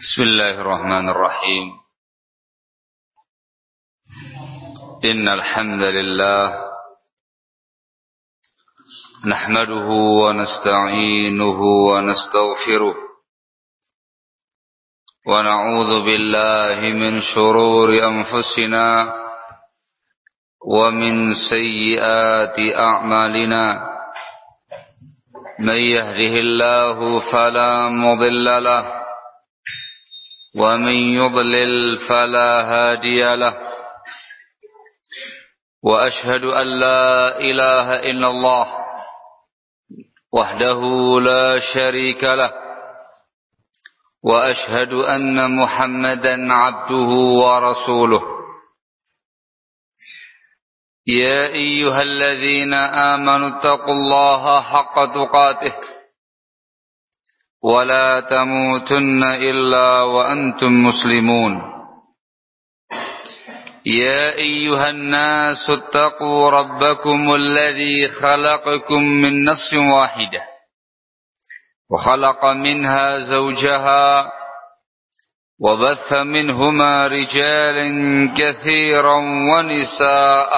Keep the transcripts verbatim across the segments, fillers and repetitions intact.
بسم الله الرحمن الرحيم إن الحمد لله نحمده ونستعينه ونستغفره ونعوذ بالله من شرور أنفسنا ومن سيئات أعمالنا من يهده الله فلا مضل له ومن يضلل فلا هادي له وأشهد أن لا إله إلا الله وحده لا شريك له وأشهد أن محمدا عبده ورسوله يا أيها الذين آمنوا اتقوا الله حق تقاته ولا تموتن إلا وأنتم مسلمون يا أيها الناس اتقوا ربكم الذي خلقكم من نفس واحدة وخلق منها زوجها وبث منهما رجالا كثيرا ونساء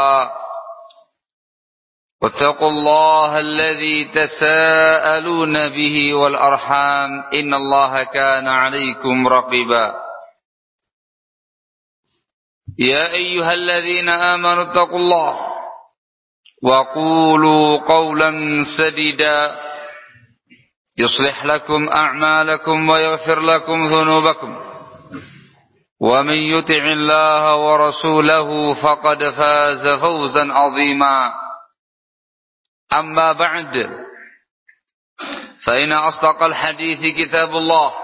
واتقوا الله الذي تساءلون به والأرحام إن الله كان عليكم رقيبا يا أيها الذين آمنوا اتقوا الله وقولوا قولا سديدا يصلح لكم أعمالكم ويغفر لكم ذنوبكم ومن يطع الله ورسوله فقد فاز فوزا عظيما أما بعد فإن أصدق الحديث كتاب الله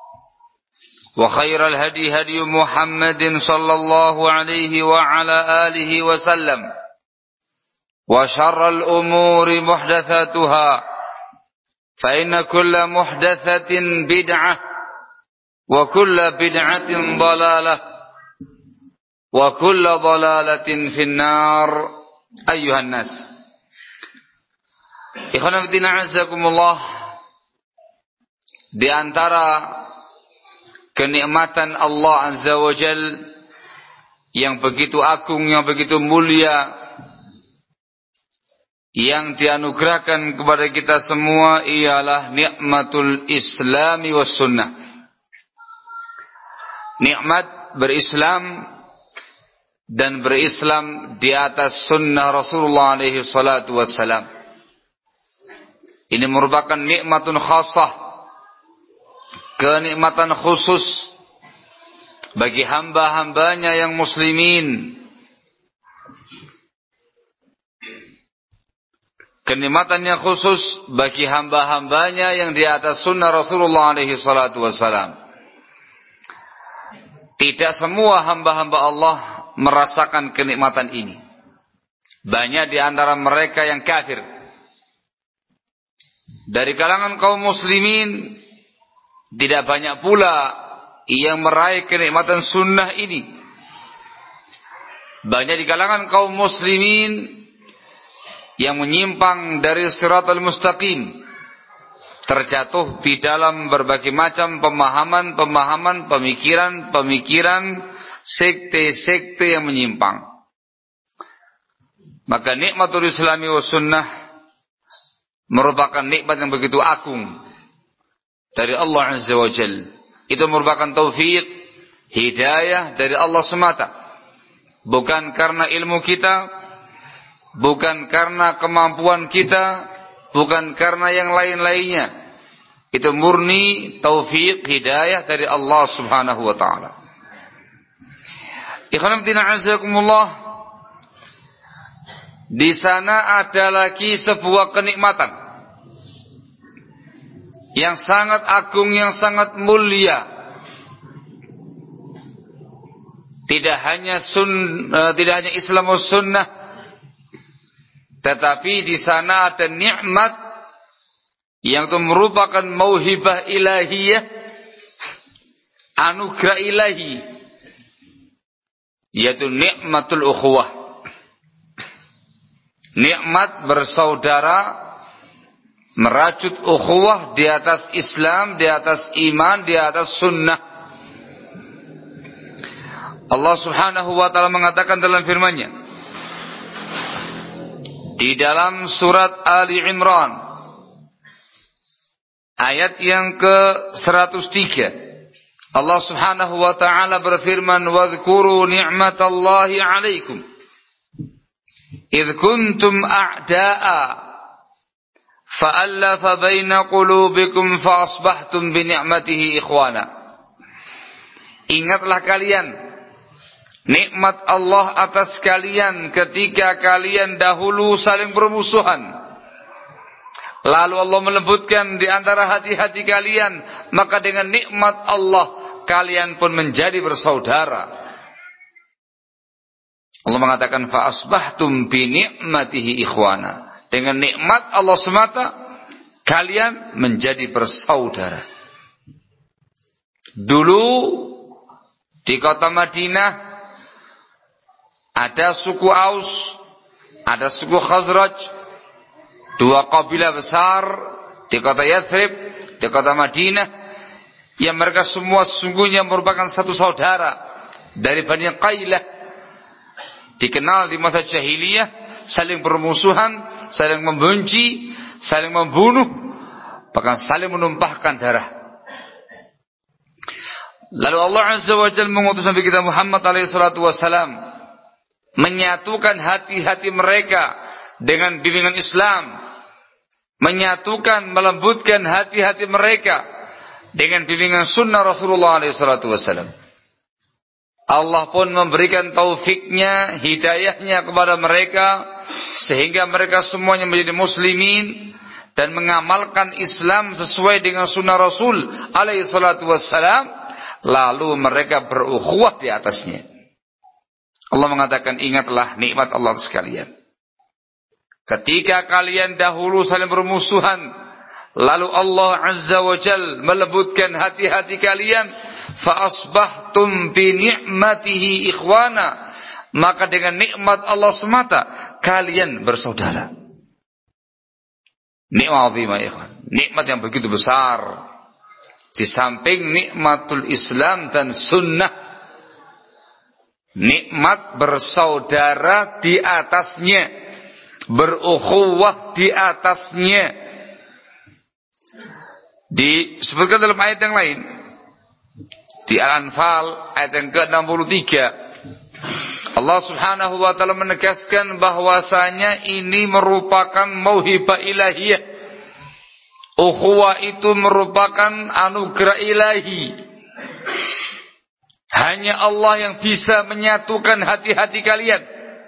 وخير الهدي هدي محمد صلى الله عليه وعلى آله وسلم وشر الأمور محدثاتها فإن كل محدثة بدعة وكل بدعة ضلالة وكل ضلالة في النار أيها الناس. Ikhwan fillah azakumullah, di antara kenikmatan Allah Azza wa Jal yang begitu agung, yang begitu mulia, yang dianugerahkan kepada kita semua ialah nikmatul Islami was sunnah. Nikmat berislam dan berislam di atas sunnah Rasulullah alaihi salatu wassalam. Ini merupakan nikmatun khasah, kenikmatan khusus bagi hamba-hambanya yang muslimin. Kenikmatannya khusus bagi hamba-hambanya yang di atas sunnah Rasulullah alaihi salatu wassalam. Tidak semua hamba-hamba Allah merasakan kenikmatan ini. Banyak di antara mereka yang kafir. Dari kalangan kaum muslimin tidak banyak pula yang meraih kenikmatan sunnah ini. Banyak di kalangan kaum muslimin yang menyimpang dari siratal mustaqim, terjatuh di dalam berbagai macam pemahaman-pemahaman, pemikiran-pemikiran, sekte-sekte yang menyimpang. Maka nikmatul Islami wa sunnah merupakan nikmat yang begitu agung dari Allah Azza wa Jal. Itu merupakan taufik, hidayah dari Allah semata. Bukan karena ilmu kita, bukan karena kemampuan kita, bukan karena yang lain-lainnya. Itu murni taufik, hidayah dari Allah Subhanahu wa ta'ala. Ikhwan fillah azakumullah, di sana ada lagi sebuah kenikmatan yang sangat agung, yang sangat mulia. Tidak hanya sun, tidak hanya Islam sunnah, tetapi di sana ada nikmat yang itu merupakan mauhibah ilahiyah, anugerah ilahi, yaitu nikmatul ukhuwah. Nikmat bersaudara, merajut ukhuwah di atas Islam, di atas iman, di atas sunnah. Allah Subhanahu wa taala mengatakan dalam firman-Nya di dalam surat Ali Imran ayat yang ke seratus tiga, Allah Subhanahu wa taala berfirman, "Wadhkuru ni'matallahi 'alaikum idh kuntum a'da'a fa'alafa baina qulubikum fa asbahtum bi ni'matihi ikhwana." Ingatlah kalian nikmat Allah atas kalian ketika kalian dahulu saling bermusuhan. Lalu Allah melembutkan di antara hati-hati kalian, maka dengan nikmat Allah kalian pun menjadi bersaudara. Allah mengatakan fa asbahtum bi ni'matihi ikhwana. Dengan nikmat Allah semata kalian menjadi bersaudara. Dulu di kota Madinah ada suku Aus, ada suku Khazraj, dua kabilah besar di kota Yathrib, di kota Madinah, yang mereka semua sesungguhnya merupakan satu saudara dari Bani Qailah. Dikenal di masa jahiliyah, saling bermusuhan, saling membenci, saling membunuh, bahkan saling menumpahkan darah. Lalu Allah Azza wa Jalla mengutus Nabi kita Muhammad alaihi salatu wassalam menyatukan hati-hati mereka dengan bimbingan Islam, menyatukan, melembutkan hati-hati mereka dengan bimbingan sunnah Rasulullah alaihi salatu wassalam. Allah pun memberikan taufiknya, hidayahnya kepada mereka sehingga mereka semuanya menjadi muslimin dan mengamalkan Islam sesuai dengan sunnah Rasul alaihi salatu wassalam. Lalu mereka berukhuwah di atasnya. Allah mengatakan, ingatlah nikmat Allah sekalian. Ketika kalian dahulu saling bermusuhan, lalu Allah Azza wa Jal melembutkan hati-hati kalian, fa asbahtum bi ni'matihi ikhwana, maka dengan nikmat Allah semata kalian bersaudara. Nikmat azimah ikhwan, nikmat yang begitu besar. Di samping nikmatul Islam dan sunnah, nikmat bersaudara di atasnya, berukhuwah di atasnya. Disebutkan dalam ayat yang lain, di Al-Anfal ayat yang ke enam puluh tiga, Allah Subhanahu wa taala menegaskan bahwasanya ini merupakan mauhibah ilahiyah. Ukhuwah itu merupakan anugerah ilahi. Hanya Allah yang bisa menyatukan hati-hati kalian.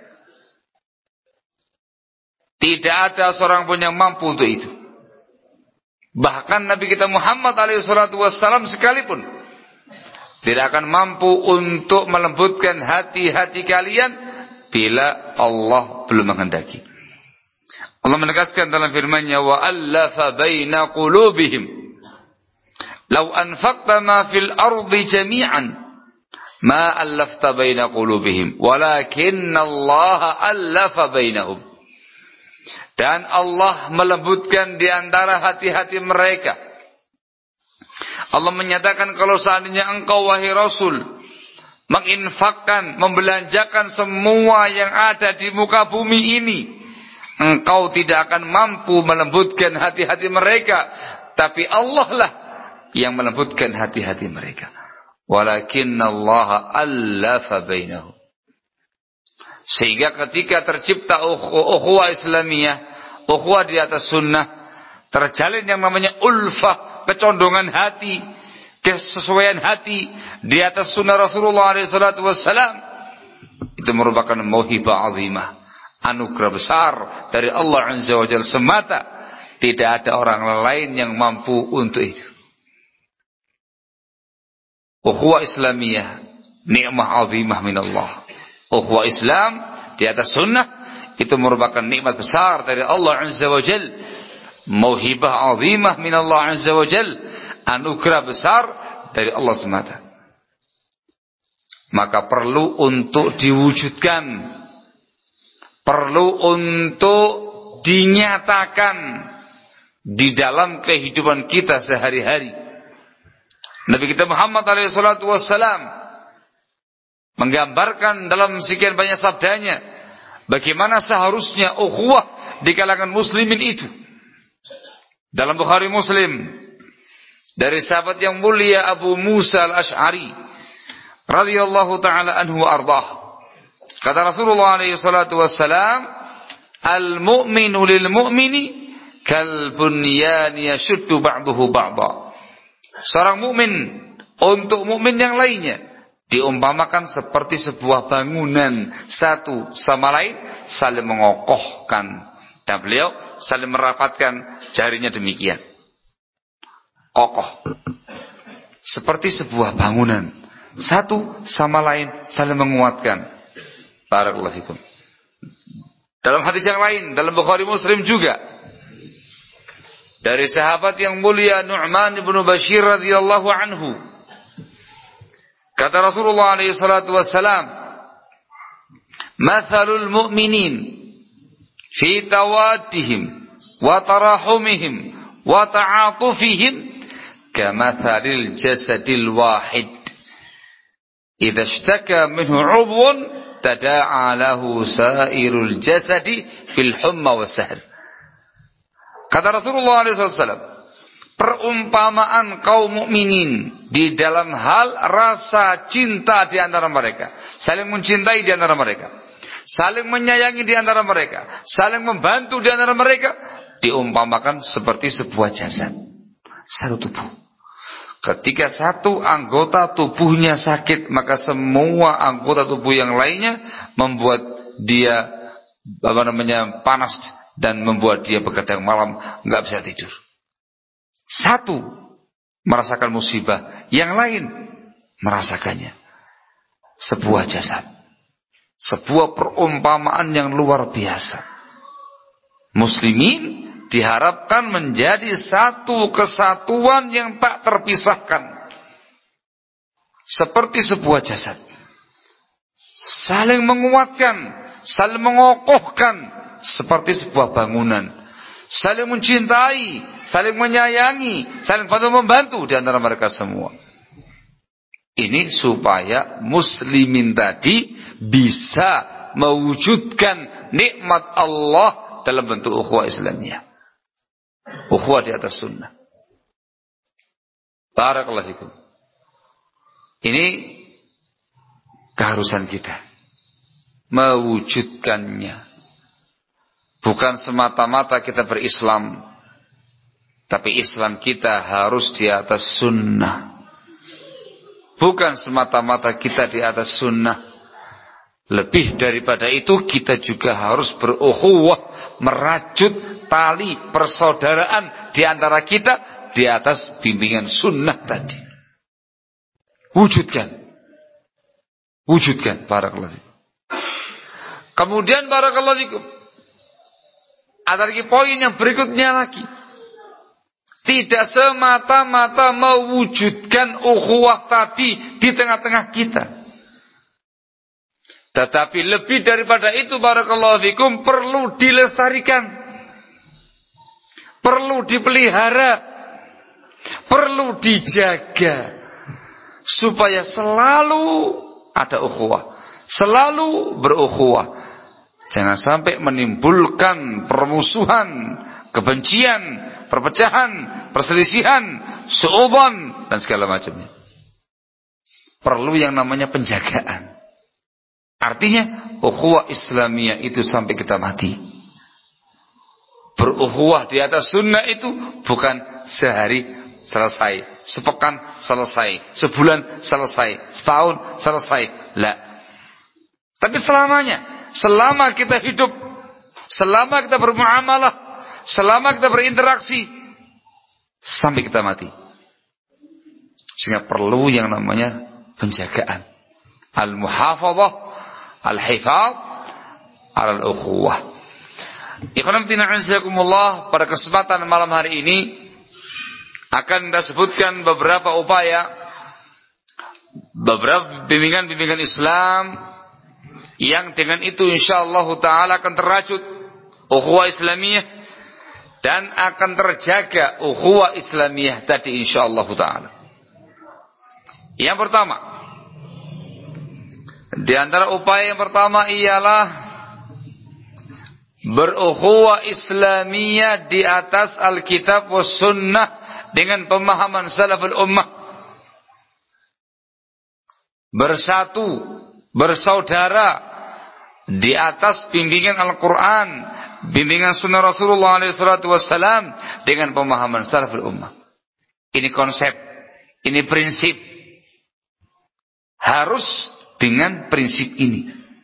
Tidak ada seorang pun yang mampu untuk itu. Bahkan Nabi kita Muhammad alaihi salatu wassalam sekalipun tidak akan mampu untuk melembutkan hati-hati kalian bila Allah belum menghendaki. Allah menegaskan dalam firman-Nya, wa allafa baina qulubihim law anfaqta ma fil ardi jami'an ma allafta baina qulubihim walakinna Allah allafa bainahum. Dan Allah melembutkan di antara hati-hati mereka. Allah menyatakan, kalau seandainya engkau wahai Rasul menginfakkan, membelanjakan semua yang ada di muka bumi ini, engkau tidak akan mampu melembutkan hati-hati mereka, tapi Allah lah yang melembutkan hati-hati mereka. Walakinnallaha allafa bainahum. Sehingga ketika tercipta ukhuwah Islamiyah, ukhuwah di atas sunnah, terjalin yang namanya ulfah, kecondongan hati, kesesuaian hati di atas sunnah Rasulullah alaihi salatu wassalam, itu merupakan mauhibah azimah, anugerah besar dari Allah Azza wa Jalla semata. Tidak ada orang lain yang mampu untuk itu. Ukhuwah Islamiyah nikmah azimah minallah. Ukhuwah Islam di atas sunnah itu merupakan nikmat besar dari Allah Azza wa Jalla, mauhibah azimah minallah Azza wa Jalla, anugerah besar dari Allah semata. Maka perlu untuk diwujudkan, perlu untuk dinyatakan di dalam kehidupan kita sehari-hari. Nabi kita Muhammad alaihi salatu wassalam menggambarkan dalam sekian banyak sabdanya bagaimana seharusnya ukhuwah di kalangan muslimin itu. Dalam Bukhari Muslim dari sahabat yang mulia Abu Musa al-Ash'ari radhiyallahu taala anhu wa ardhah, kata Rasulullah alaihi salatu wassalam, al-mu'minu lil mu'mini kal bunyan yashuddu ba'dahu ba'dha. Seorang mukmin untuk mukmin yang lainnya diumpamakan seperti sebuah bangunan, satu sama lain saling mengokohkan. Dan beliau saling merapatkan jarinya demikian. Kokoh. Seperti sebuah bangunan, satu sama lain saling menguatkan. Barakallahu fikum. Dalam hadis yang lain, dalam Bukhari Muslim juga, dari sahabat yang mulia Nu'man ibn Bashir radhiyallahu anhu, kata Rasulullah alaihi salatu wassalam, mathalul mu'minin fi tawaddihim wa tarahumihim wa ta'atufihim kamathalil jasadil wahid idza ishtaka minhu 'udhun tada'a lahu sa'irul jasadi fil humma was-sahr. Kata Rasulullah shallallahu alaihi wasallam, perumpamaan kaum mukminin di dalam hal rasa cinta di antara mereka, saling mencintai di antara mereka, saling menyayangi di antara mereka, saling membantu di antara mereka, diumpamakan seperti sebuah jasad, satu tubuh. Ketika satu anggota tubuhnya sakit, maka semua anggota tubuh yang lainnya membuat dia apa namanya panas dan membuat dia begadang malam, nggak bisa tidur. Satu merasakan musibah, yang lain merasakannya. Sebuah jasad, sebuah perumpamaan yang luar biasa. Muslimin diharapkan menjadi satu kesatuan yang tak terpisahkan, seperti sebuah jasad, saling menguatkan, saling mengokohkan seperti sebuah bangunan, saling mencintai, saling menyayangi, saling bantu membantu di antara mereka semua. Ini supaya muslimin tadi bisa mewujudkan nikmat Allah dalam bentuk ukhuwah Islamiyah, ukhuwah di atas sunnah. Barakallahu fikum. Ini keharusan kita mewujudkannya. Bukan semata-mata kita berislam, tapi Islam kita harus di atas sunnah. Bukan semata-mata kita di atas sunnah, lebih daripada itu kita juga harus berukhuwah, merajut tali persaudaraan di antara kita di atas bimbingan sunnah tadi. Wujudkan, wujudkan. Barakallahu fikum. Kemudian barakallahu fikum, ada lagi poin yang berikutnya lagi. Tidak semata-mata mewujudkan ukhuwah tadi di tengah-tengah kita, tetapi lebih daripada itu barakallahu fikum, perlu dilestarikan, perlu dipelihara, perlu dijaga, supaya selalu ada ukhuwah, selalu berukhuwah. Jangan sampai menimbulkan permusuhan, kebencian, perpecahan, perselisihan, su'uban, dan segala macamnya. Perlu yang namanya penjagaan. Artinya ukhuwah Islamiyah itu sampai kita mati. Berukhuwah di atas sunnah itu bukan sehari selesai, sepekan selesai, sebulan selesai, setahun selesai. La. Tapi selamanya. Selama kita hidup, selama kita bermuamalah, selama kita berinteraksi, sampai kita mati. Sehingga perlu yang namanya penjagaan. Al-muhafadzah, al-hifadz, al-ukhuwah. Ikhwan fillah azakumullah, pada kesempatan malam hari ini akan kita sebutkan beberapa upaya, beberapa bimbingan-bimbingan Islam yang dengan itu insyaallah ta'ala akan terwujud ukhuwah Islamiyah dan akan terjaga ukhuwah Islamiyah tadi insyaallah ta'ala. Yang pertama, Di antara upaya yang pertama ialah berukhuwah Islamiyah di atas Alkitab was Sunnah dengan pemahaman salaful ummah. Bersatu, bersaudara di atas bimbingan Al-Quran, bimbingan Sunnah Rasulullah shallallahu alaihi wasallam dengan pemahaman salaful ummah. Ini konsep, ini prinsip. Harus dengan prinsip ini,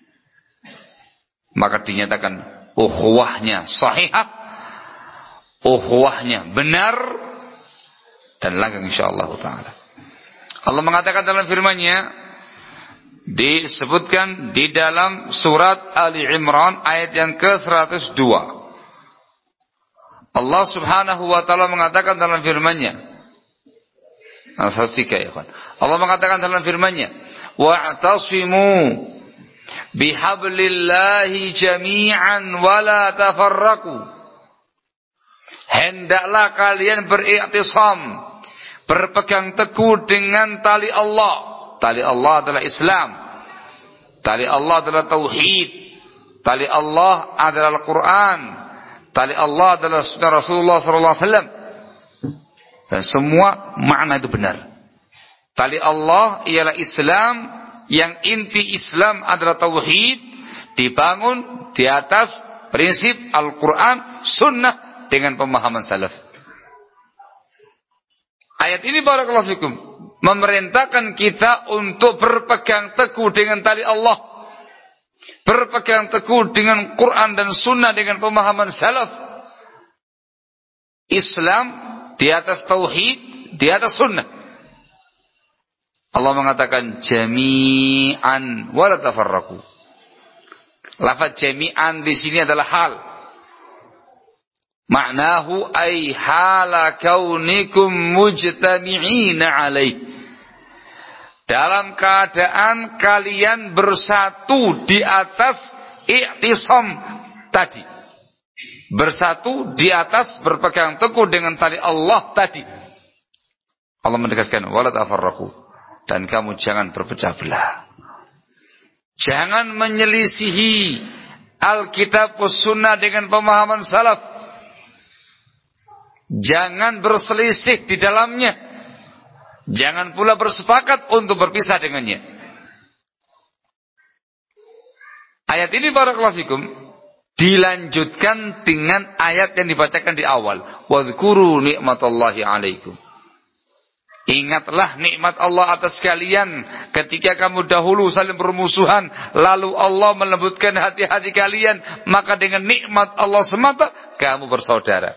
maka dinyatakan ukhuwahnya sahihah, ukhuwahnya benar dan langgeng insyaallah taala. Allah mengatakan dalam firman-Nya, disebutkan di dalam surat Ali Imran ayat yang ke seratus dua. Allah Subhanahu wa taala mengatakan dalam firman-Nya, Allah mengatakan dalam firman-Nya, wa'tasimu bihablillahi jami'an wa la tafarraqu. Hendaklah kalian beriktisam, berpegang teguh dengan tali Allah. Tali Allah adalah Islam. Tali Allah adalah tauhid. Tali Allah adalah Al-Quran. Tali Allah adalah sunnah Rasulullah sallallahu alaihi wasallam. Dan semua makna itu benar. Tali Allah ialah Islam, yang inti Islam adalah tauhid, dibangun di atas prinsip Al-Quran, sunnah dengan pemahaman salaf. Ayat ini barakallahu fikum memerintahkan kita untuk berpegang teguh dengan tali Allah, berpegang teguh dengan Quran dan Sunnah dengan pemahaman salaf. Islam di atas tauhid, di atas Sunnah. Allah mengatakan jami'an wa la tafarraqu. Lafaz jami'an di sini adalah hal. Maknahu ay hala kaunikum mujtami'ina alaih. Dalam keadaan kalian bersatu di atas i'tisam tadi. Bersatu di atas berpegang teguh dengan tali Allah tadi. Allah menegaskan wala tafarraqu, dan kamu jangan berpecah belah. Jangan menyelisihi Alkitab was Sunnah dengan pemahaman salaf. Jangan berselisih di dalamnya. Jangan pula bersepakat untuk berpisah dengannya. Ayat ini barakallahu fikum dilanjutkan dengan ayat yang dibacakan di awal. Wadhkuru ni'matallahi alaikum. Ingatlah nikmat Allah atas kalian ketika kamu dahulu saling bermusuhan, lalu Allah melembutkan hati-hati kalian, maka dengan nikmat Allah semata kamu bersaudara.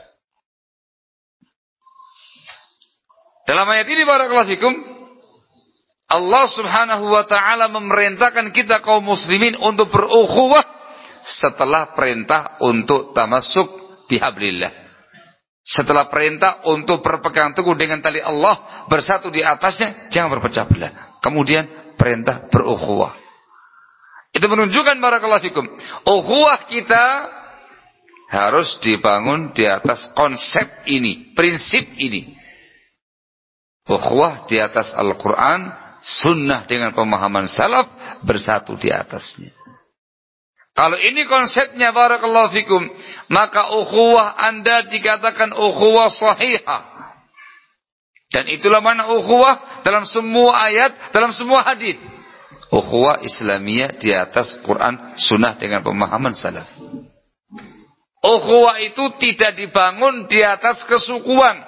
Dalam ayat ini barakallahu fikum, Allah Subhanahu wa taala memerintahkan kita kaum muslimin untuk berukhuwah setelah perintah untuk tamassuk bihablillah. Setelah perintah untuk berpegang teguh dengan tali Allah, bersatu di atasnya, jangan berpecah belah. Kemudian perintah berukhuwah. Itu menunjukkan barakallahu fikum, ukhuwah kita harus dibangun di atas konsep ini, prinsip ini. Ukhuwah di atas Al-Quran, Sunnah dengan pemahaman salaf, bersatu di atasnya. Kalau ini konsepnya barakallahu fikum, maka ukhuwah Anda dikatakan ukhuwah sahihah. Dan itulah mana ukhuwah dalam semua ayat, dalam semua hadis. Ukhuwah Islamiyah di atas Quran, Sunnah dengan pemahaman salaf. Ukhuwah itu tidak dibangun di atas kesukuan.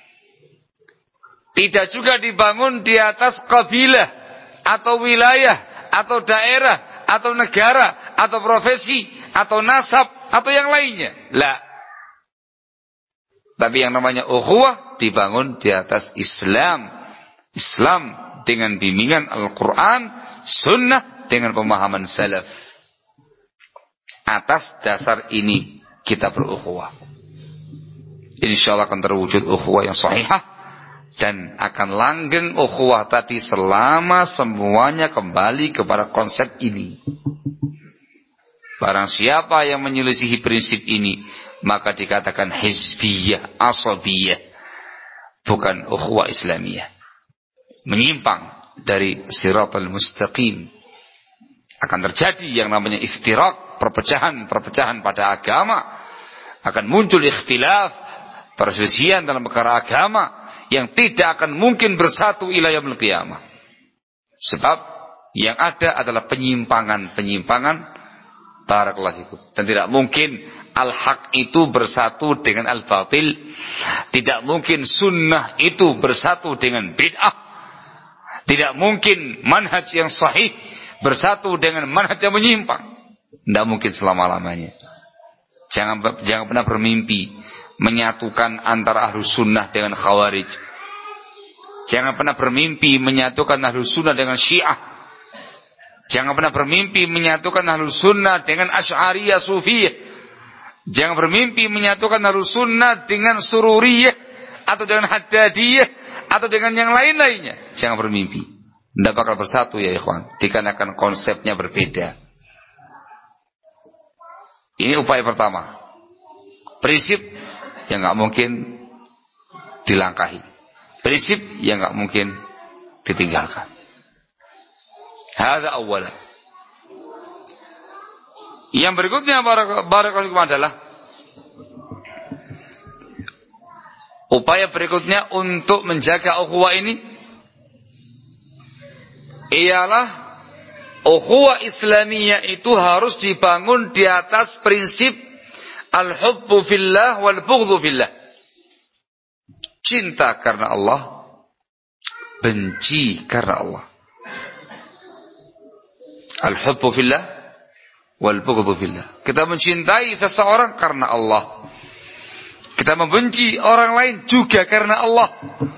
Tidak juga dibangun di atas kabilah, atau wilayah, atau daerah, atau negara, atau profesi, atau nasab, atau yang lainnya. La. Tapi yang namanya ukhuwah dibangun di atas Islam. Islam dengan bimbingan Al-Quran, Sunnah dengan pemahaman salaf. Atas dasar ini kita berukhuwah. InsyaAllah akan terwujud ukhuwah yang sahihah. Dan akan langgeng ukhuwah tadi selama semuanya kembali kepada konsep ini. Barang siapa yang menyelisihi prinsip ini, maka dikatakan hizbiyah, asabiyah, bukan ukhuwah Islamiyah. Menyimpang dari siratal mustaqim. akan terjadi yang namanya iftirak, perpecahan-perpecahan pada agama, akan muncul ikhtilaf, perselisihan dalam perkara agama yang tidak akan mungkin bersatu ila yaumil qiyamah. Sebab yang ada adalah penyimpangan-penyimpangan, barakallahu fikum. Dan tidak mungkin al-haq itu bersatu dengan al-batil. Tidak mungkin sunnah itu bersatu dengan bid'ah. Tidak mungkin manhaj yang sahih bersatu dengan manhaj yang menyimpang. Tidak mungkin selama-lamanya. Jangan jangan pernah bermimpi menyatukan antara ahlus sunnah dengan khawarij. Jangan pernah bermimpi menyatukan ahlus sunnah dengan syiah. Jangan pernah bermimpi menyatukan ahlus sunnah dengan asy'ariyah sufiyah. Jangan bermimpi menyatukan ahlus sunnah dengan sururiyah atau dengan haddadiyah atau dengan yang lain-lainnya. Jangan bermimpi. Tidak bakal bersatu ya ikhwan, dikarenakan konsepnya berbeda. Ini upaya pertama. Prinsip yang nggak mungkin dilangkahi. Prinsip yang nggak mungkin ditinggalkan. Hadza awwalan. Yang berikutnya barakallahu fikum adalah upaya berikutnya untuk menjaga ukhuwah ini ialah ukhuwah Islamiyah itu harus dibangun di atas prinsip al-hubbu fillah wal bughdhu fillah. Cinta karena Allah, benci karena Allah. Al-hubbu fillah wal bughdhu fillah. Kita mencintai seseorang karena Allah. Kita membenci orang lain juga karena Allah.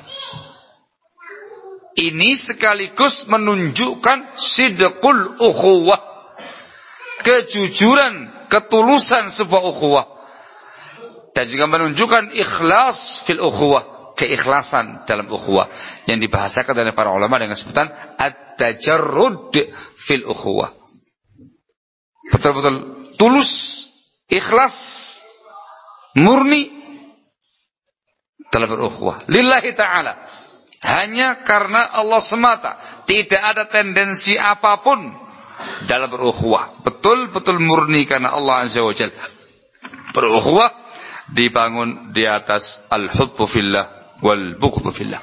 Ini sekaligus menunjukkan sidqul ukhuwah, kejujuran, ketulusan sebuah ukhuwah, dan juga menunjukkan ikhlas fil ukhuwah, keikhlasan dalam ukhuwah yang dibahasakan oleh para ulama dengan sebutan at-tajarrud fil ukhuwah. Betul-betul tulus, ikhlas, murni dalam berukhuwah lillahi ta'ala, hanya karena Allah semata, tidak ada tendensi apapun dalam berukhuwah, betul-betul murni karena Allah azza wa jalla. Berukhuwah dibangun di atas al-hubbu fillah wal bughdhu fillah.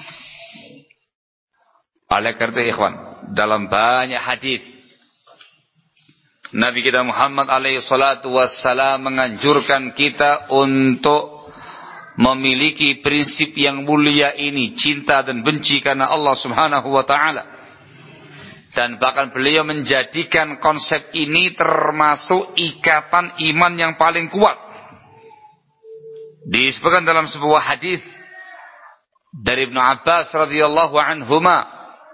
Oleh karena ikhwan, dalam banyak hadis Nabi kita Muhammad alaihi salatu wassalam menganjurkan kita untuk memiliki prinsip yang mulia ini, cinta dan benci karena Allah subhanahu wa ta'ala. Dan bahkan beliau menjadikan konsep ini termasuk ikatan iman yang paling kuat. Disebutkan dalam sebuah hadis dari Ibnu Abbas radhiyallahu anhuma,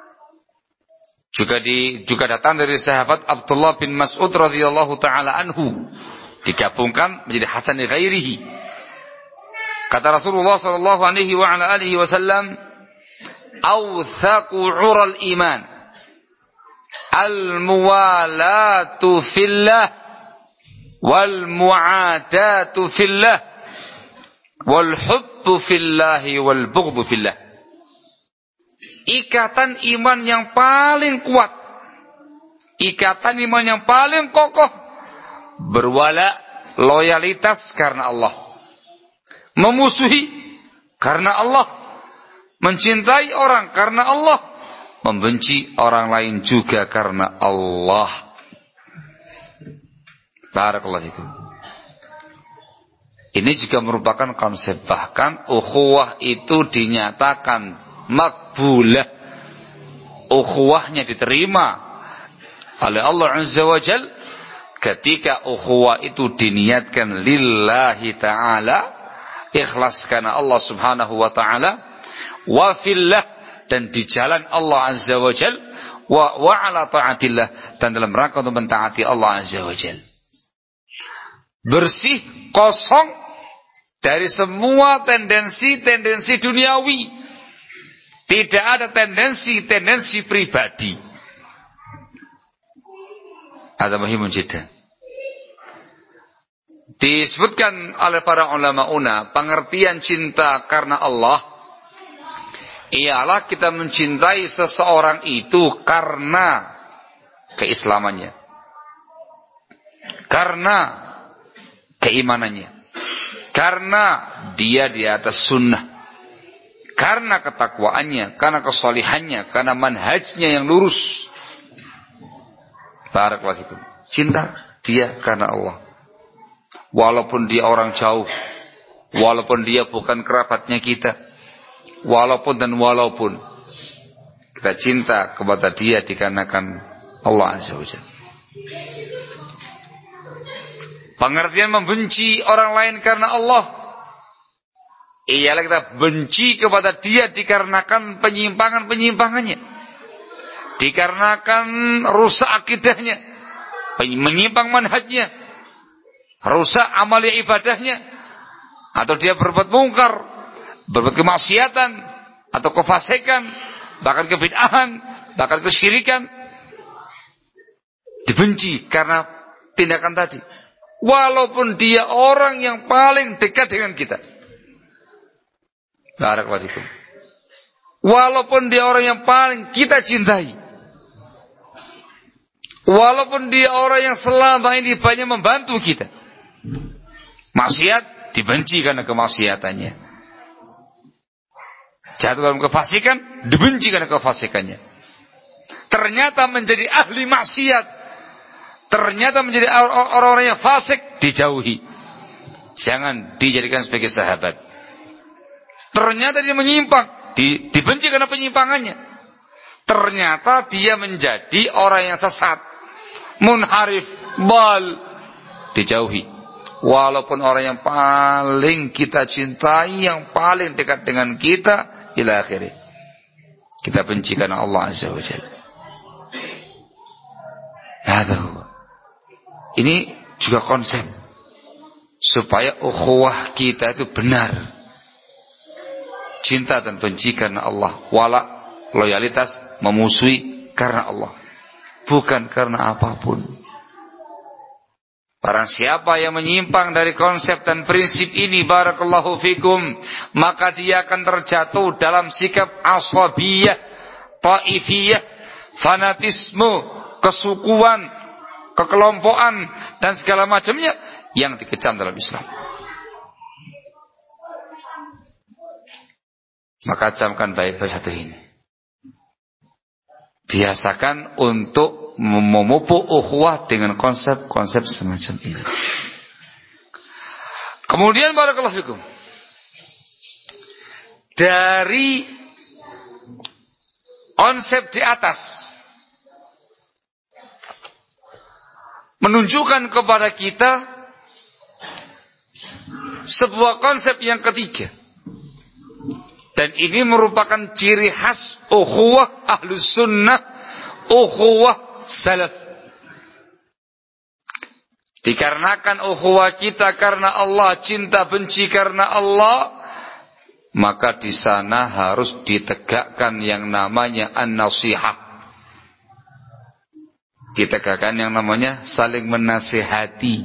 juga di juga datang dari sahabat Abdullah bin Mas'ud radhiyallahu taala anhu, digabungkan menjadi hasan li ghairihi. Kata Rasulullah sallallahu alaihi wa ala alihi wasallam, "Awthaqu 'ural iman al-muwalatu fillah wal mu'adatu fillah wal hubbu fillahi wal bughdhu fillah." Ikatan iman yang paling kuat, ikatan iman yang paling kokoh, berwala, loyalitas karena Allah, memusuhi karena Allah, mencintai orang karena Allah, membenci orang lain juga karena Allah. Barakallahu fikum. Ini juga merupakan konsep, bahkan ukhuwah itu dinyatakan makbulah, ukhuwahnya diterima oleh Allah azza wa jal ketika ukhuwah itu diniatkan lillahi ta'ala, ikhlas karena Allah subhanahu wa ta'ala, wa fillah, dan di jalan Allah azza wa jal, wa, wa ala ta'atillah, dan dalam rangka untuk mentaati Allah azza wa jal. Bersih, kosong dari semua tendensi-tendensi duniawi. Tidak ada tendensi-tendensi pribadi. Ada muhimun jiddan. Disebutkan oleh para ulama una, pengertian cinta karena Allah ialah kita mencintai seseorang itu karena keislamannya, karena keimanannya, karena dia di atas sunnah, karena ketakwaannya, karena kesalihannya, karena manhajnya yang lurus. Barakallahu fikum. Cinta dia karena Allah. Walaupun dia orang jauh, walaupun dia bukan kerabatnya kita, walaupun dan walaupun kita cinta kepada dia dikarenakan Allah Azza wa Jalla. Pengertian membenci orang lain karena Allah ialah kita benci kepada dia dikarenakan penyimpangan-penyimpangannya, dikarenakan rusak akidahnya, menyimpang manhajnya, rusak amalia ibadahnya, atau dia berbuat mungkar, berbuat kemaksiatan atau kefasikan, bahkan kebid'ahan, bahkan kesyirikan. Dibenci karena tindakan tadi, walaupun dia orang yang paling dekat dengan kita. Barakallahu fikum. Walaupun dia orang yang paling kita cintai, walaupun dia orang yang selama ini banyak membantu kita. Maksiat dibenci karena kemaksiatannya, jatuh dalam kefasikan dibenci karena kefasikannya. Ternyata menjadi ahli maksiat, ternyata menjadi orang-orang yang fasik, dijauhi, jangan dijadikan sebagai sahabat. Ternyata dia menyimpang, di, dibenci karena penyimpangannya. Ternyata dia menjadi orang yang sesat, munharif, bal, dijauhi. Walaupun orang yang paling kita cintai, yang paling dekat dengan kita, ila akhirih, kita benci karena Allah Azza wa Jalla. Ini juga konsep supaya ukhuwah kita itu benar. Cinta dan benci karena Allah, wala, loyalitas, memusuhi karena Allah, bukan karena apapun. Barang siapa yang menyimpang dari konsep dan prinsip ini, barakallahu fikum, maka dia akan terjatuh dalam sikap asabiyah, taifiyah, fanatisme, kesukuan, kekelompokan, dan segala macamnya yang dikecam dalam Islam. Maka camkan baik-baik satu ini. Biasakan untuk memupuk ukhuwah dengan konsep-konsep semacam ini. Kemudian barakallahu fikum, dari konsep di atas menunjukkan kepada kita sebuah konsep yang ketiga. Dan ini merupakan ciri khas ukhuwah ahlus sunnah, ukhuwah salaf. Dikarenakan ukhuwah kita karena Allah, cinta benci karena Allah, maka di sana harus ditegakkan yang namanya an-nasihah. Ditegakkan yang namanya saling menasihati.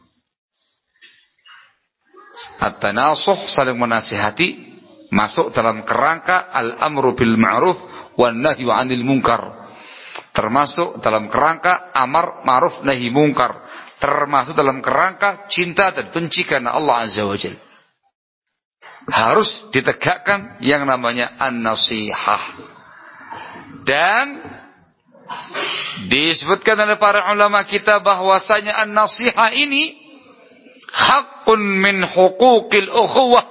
At-tanasuh, saling menasihati, masuk dalam kerangka al-amru bil ma'ruf wan nahyu 'anil munkar. Termasuk dalam kerangka amar ma'ruf nahi munkar. Termasuk dalam kerangka cinta dan benci karena Allah Azza wa Jalla. Harus ditegakkan yang namanya an-nasihah. Dan disebutkan oleh para ulama kita bahwasanya an-nasihah ini haqqun min huquqil ukhuwah.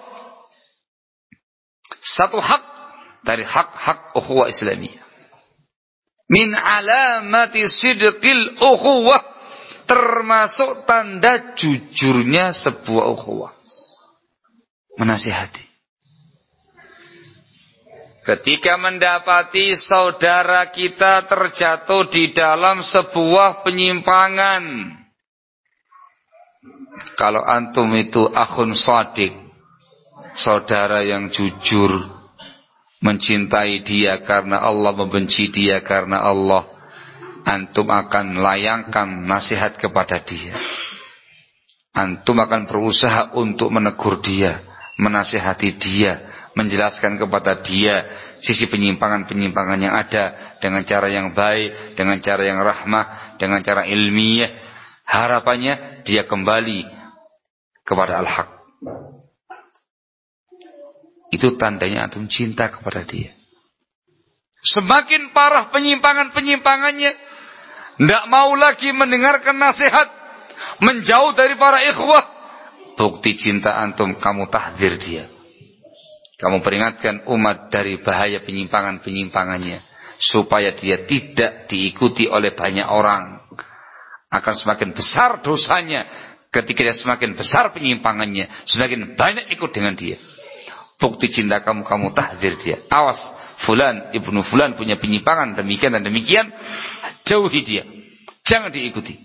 Satu hak dari hak-hak ukhuwah Islamiyah. Min alamati sidqil ukhuwah, termasuk tanda jujurnya sebuah ukhuwah. Menasihati. Ketika mendapati saudara kita terjatuh di dalam sebuah penyimpangan, kalau antum itu akhun shadiq, saudara yang jujur, mencintai dia karena Allah, membenci dia karena Allah, antum akan layangkan nasihat kepada dia. Antum akan berusaha untuk menegur dia, menasihati dia, menjelaskan kepada dia sisi penyimpangan-penyimpangan yang ada dengan cara yang baik, dengan cara yang rahmah, dengan cara ilmiah. Harapannya dia kembali kepada al-haq. Itu tandanya antum cinta kepada dia. Semakin parah penyimpangan-penyimpangannya, tidak mau lagi mendengarkan nasihat, menjauh dari para ikhwah. Bukti cinta antum, kamu tahdzir dia. Kamu peringatkan umat dari bahaya penyimpangan-penyimpangannya, supaya dia tidak diikuti oleh banyak orang. Akan semakin besar dosanya ketika dia semakin besar penyimpangannya, semakin banyak ikut dengan dia. Bukti cinta kamu, kamu tahdzir dia. Awas, fulan ibnu fulan punya penyimpangan demikian dan demikian, jauhi dia, jangan diikuti.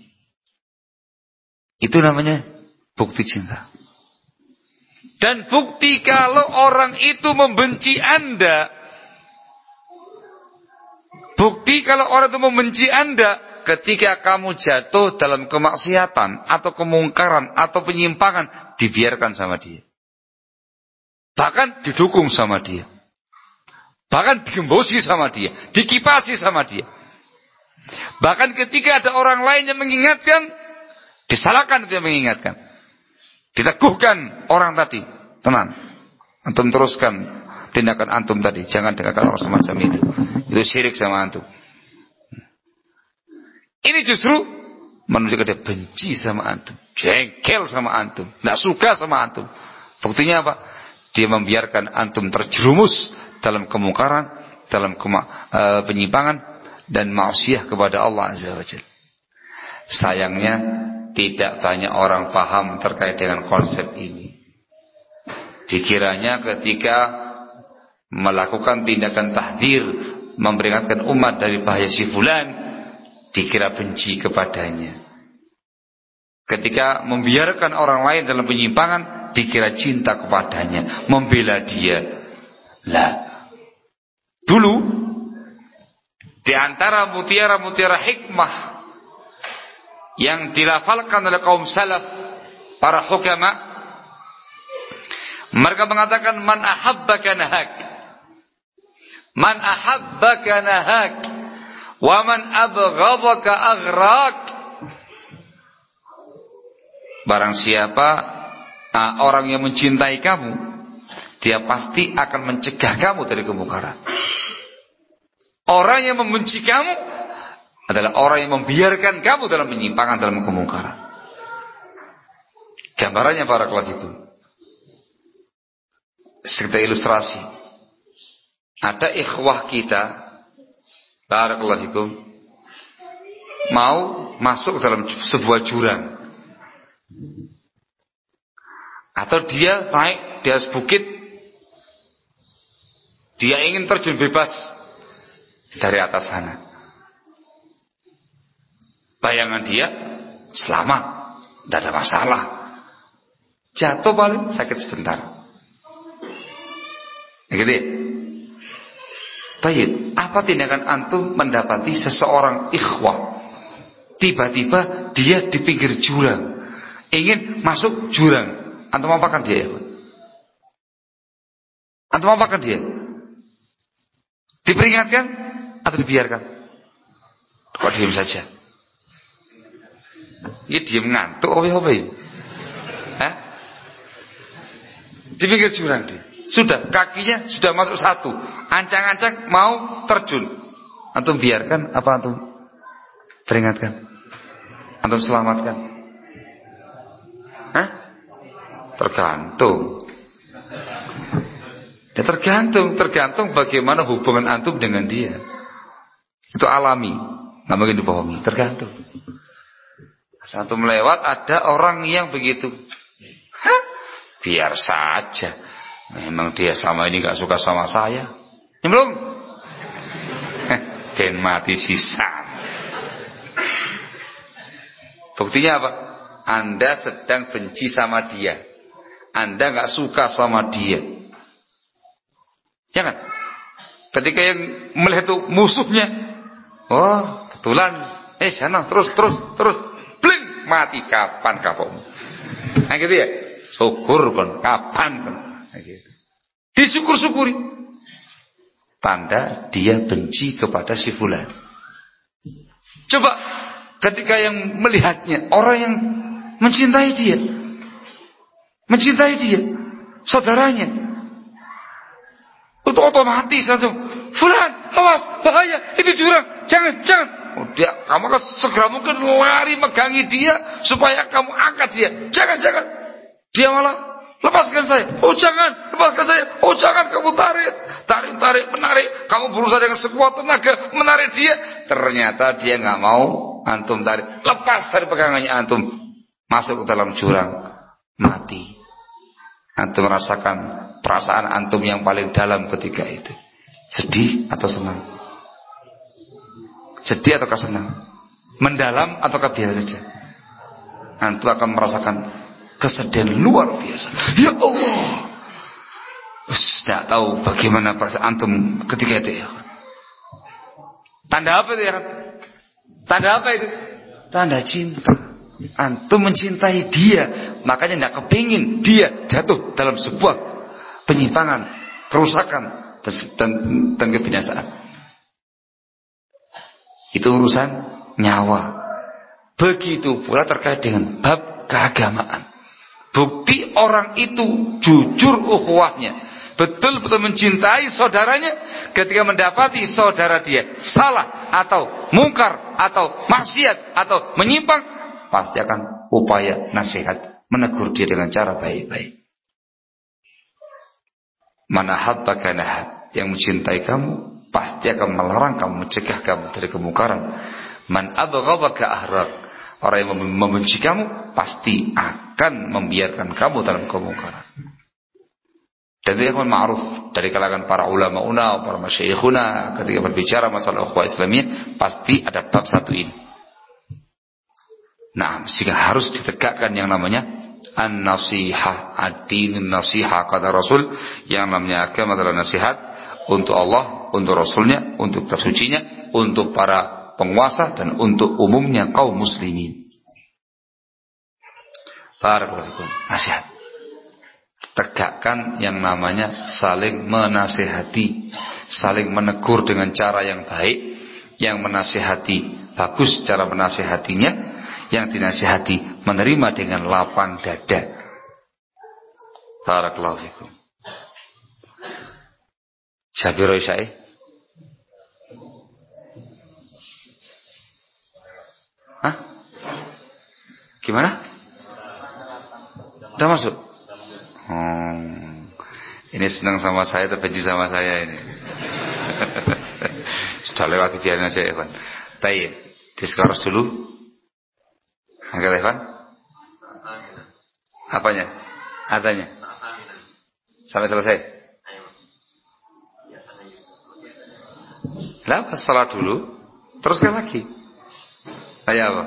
Itu namanya bukti cinta. Dan bukti kalau orang itu membenci Anda, bukti kalau orang itu membenci Anda ketika kamu jatuh dalam kemaksiatan atau kemungkaran atau penyimpangan, dibiarkan sama dia. Bahkan didukung sama dia. Bahkan digembosi sama dia, dikipasi sama dia. Bahkan ketika ada orang lain yang mengingatkan, disalahkan itu yang mengingatkan. Diteguhkan orang tadi, tenang, antum teruskan tindakan antum tadi, jangan dengarkan orang semacam itu. Itu syirik sama antum. Ini justru menunjukkan dia benci sama antum, jengkel sama antum, tidak suka sama antum. Buktinya apa? Dia membiarkan antum terjerumus dalam kemungkaran, dalam kema, uh, penyimpangan dan maksiat kepada Allah Azza wa Jalla. Sayangnya tidak banyak orang paham terkait dengan konsep ini. Dikiranya ketika melakukan tindakan tahdzir, memperingatkan umat dari bahaya si fulan, dikira benci kepadanya. Ketika membiarkan orang lain dalam penyimpangan, dikira cinta kepadanya, membela dia. Lah, dulu di antara mutiara-mutiara hikmah yang dilafalkan oleh kaum salaf, para hukama, mereka mengatakan man ahabbaka nahak, man ahabbaka nahak, wa man abghadaka aghrak. Barang siapa uh, orang yang mencintai kamu, dia pasti akan mencegah kamu dari kemungkaran. Orang yang membenci kamu adalah orang yang membiarkan kamu dalam penyimpangan, dalam kemungkaran. Gambarannya barakallahu fikum, sekedar ilustrasi. Ada ikhwah kita, barakallahu fikum, mau masuk dalam sebuah jurang, atau dia naik di atas bukit, dia ingin terjun bebas dari atas sana. Bayangan dia selamat, tidak ada masalah. Jatuh paling sakit sebentar. Gitu ya. Baik, apa tindakan antum mendapati seseorang ikhwah tiba-tiba dia di pinggir jurang, ingin masuk jurang, antum apakan dia? Antum apakan dia? Diperingatkan atau dibiarkan? Kok diam saja? Ya diam ngantuk apa-apa ya? Hah? Di pinggir jurang dia. Sudah, kakinya sudah masuk satu, ancang-ancang mau terjun. Antum biarkan apa antum peringatkan? Antum selamatkan? Hah? Tergantung. Ya tergantung, tergantung bagaimana hubungan antum dengan dia. Itu alami, nggak mungkin dibohongi. Tergantung. Satu melewat ada orang yang begitu. Hah? Biar saja. Memang dia sama ini gak suka sama saya. Nyemplung. Dan mati sisa. Buktinya apa? Anda sedang benci sama dia. Anda gak suka sama dia. Jangan. Ketika yang melihat itu musuhnya, oh betulan, eh sana terus terus terus. Mati kapan kapokmu? Nah gitu ya. Syukur kon kapan kon. Nah, gitu. disyukur-syukuri. Tanda dia benci kepada si fulan. Coba ketika yang melihatnya orang yang mencintai dia, mencintai dia, saudaranya, itu otomatis langsung, fulan, awas, bahaya, itu jurang, jangan, jangan. Oh, dia, kamu akan segera mungkin lari megangi dia supaya kamu angkat dia. Jangan, jangan. Dia malah, lepaskan saya. Oh jangan, lepaskan saya. Oh jangan, kamu tarik, tarik, tarik, menarik. Kamu berusaha dengan sekuat tenaga menarik dia. Ternyata dia nggak mau antum tarik. Lepas dari pegangannya antum, masuk ke dalam jurang, mati. Antum merasakan perasaan antum yang paling dalam ketika itu. Sedih atau senang? Sedih atau senang? Mendalam atau biasa saja? Antum akan merasakan kesedihan luar biasa. Ya Allah, tidak tahu bagaimana perasaan antum ketika itu ya. Tanda apa itu ya? Tanda apa itu? Tanda cinta. Antum mencintai dia, makanya tidak kepingin dia jatuh dalam sebuah penyimpangan, kerusakan dan, dan, dan kebinasaan. Itu urusan nyawa. Begitu pula terkait dengan bab keagamaan. Bukti orang itu jujur ukhuwahnya, betul-betul mencintai saudaranya ketika mendapati saudara dia salah atau mungkar atau maksiat atau menyimpang, pasti akan upaya nasihat, menegur dia dengan cara baik-baik. Man ahabbaka nahat, yang mencintai kamu pasti akan melarang kamu, mencegah kamu dari kemungkaran. Man abghadaka ahraq, orang yang membenci kamu pasti akan membiarkan kamu dalam kemungkaran. Dan itu yang ma'ruf dari kalangan para ulama una, para masyayikhuna ketika berbicara masalah ukhuwah Islamiyah, pasti ada bab satu ini. Nah, sehingga harus ditegakkan yang namanya an-nasihah, ad-dinun nasihah, kata Rasul, yang namanya agama adalah nasihat untuk Allah, untuk Rasulnya, untuk kitab sucinya, untuk para penguasa dan untuk umumnya kaum muslimin. Barakallahu fikum. Nasihat. Tegakkan yang namanya saling menasihati, saling menegur dengan cara yang baik. Yang menasihati bagus cara menasihatinya, yang dinasihati menerima dengan lapang dada. Barakallahu fikum. Jabir Isya'i. Hah? Gimana? Udah masuk? Hmm. Ini senang sama saya atau benci sama saya ini? Sudah lewat, biarin aja ya, Evan. Tayyib. Diskaros dulu. Angkat Evan. Apanya? Adanya. Sampai selesai. Lah, salat dulu. Teruskan lagi. Kayak apa?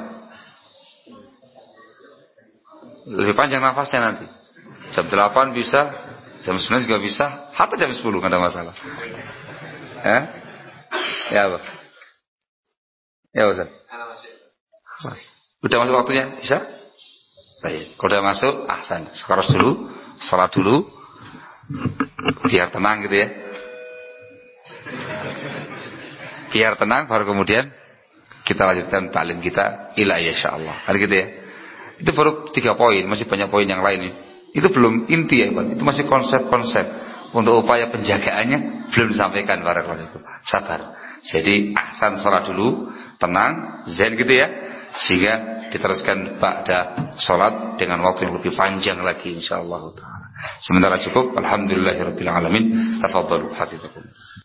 Lebih panjang nafasnya nanti. Jam delapan bisa, jam sembilan juga bisa, hatta jam sepuluh enggak ada masalah. Ya? Ya apa? Ya Ustaz. Udah masuk waktunya? Bisa? Baik. Kalau udah masuk, ahsan. Sekarang dulu, salat dulu. Biar tenang gitu ya. Biar tenang, baru kemudian kita lanjutkan taklim kita ila insyaallah. Hari gitu ya. Itu baru tiga poin, masih banyak poin yang lain nih. Itu belum inti ya, Pak. Itu masih konsep-konsep. Untuk upaya penjagaannya belum disampaikan, barakallahu. Sabar. Jadi ahsan salat dulu, tenang, zen gitu ya. Sehingga diteruskan pada salat dengan waktu yang lebih panjang lagi insyaallah taala. Sementara cukup. Alhamdulillahirabbil alamin. Tafadhalu hafizakum.